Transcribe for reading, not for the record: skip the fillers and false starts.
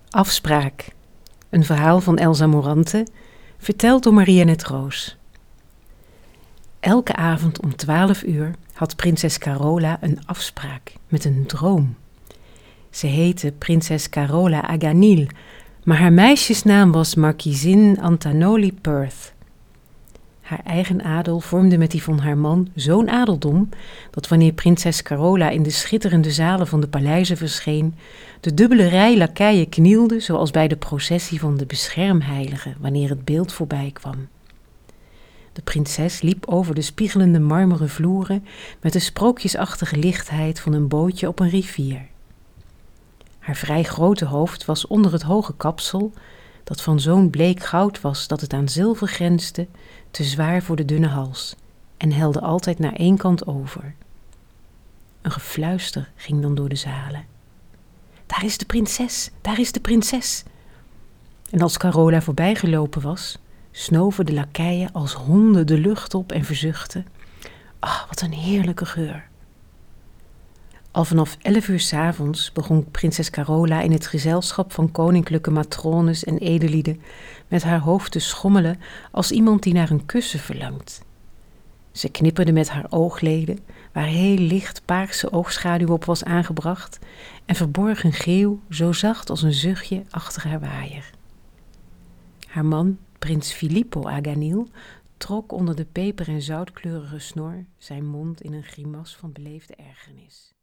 Afspraak. Een verhaal van Elsa Morante, verteld door Marianne Roos. Elke avond om 12 uur had prinses Carola een afspraak met een droom. Ze heette prinses Carola Aganil, maar haar meisjesnaam was Markiezin Antanoli Perth. Haar eigen adel vormde met die van haar man zo'n adeldom, dat wanneer prinses Carola in de schitterende zalen van de paleizen verscheen, de dubbele rij lakeien knielde zoals bij de processie van de beschermheilige wanneer het beeld voorbij kwam. De prinses liep over de spiegelende marmeren vloeren met de sprookjesachtige lichtheid van een bootje op een rivier. Haar vrij grote hoofd was onder het hoge kapsel, dat van zo'n bleek goud was dat het aan zilver grensde, te zwaar voor de dunne hals en helde altijd naar één kant over. Een gefluister ging dan door de zalen. Daar is de prinses, daar is de prinses. En als Carola voorbijgelopen was, snoven de lakeien als honden de lucht op en verzuchtten: "Ah, wat een heerlijke geur." Al vanaf 11 uur 's avonds begon prinses Carola in het gezelschap van koninklijke matrones en edellieden met haar hoofd te schommelen als iemand die naar een kussen verlangt. Ze knipperde met haar oogleden, waar heel licht paarse oogschaduw op was aangebracht, en verborg een geeuw zo zacht als een zuchtje achter haar waaier. Haar man, prins Filippo Aganil, trok onder de peper- en zoutkleurige snor zijn mond in een grimas van beleefde ergernis.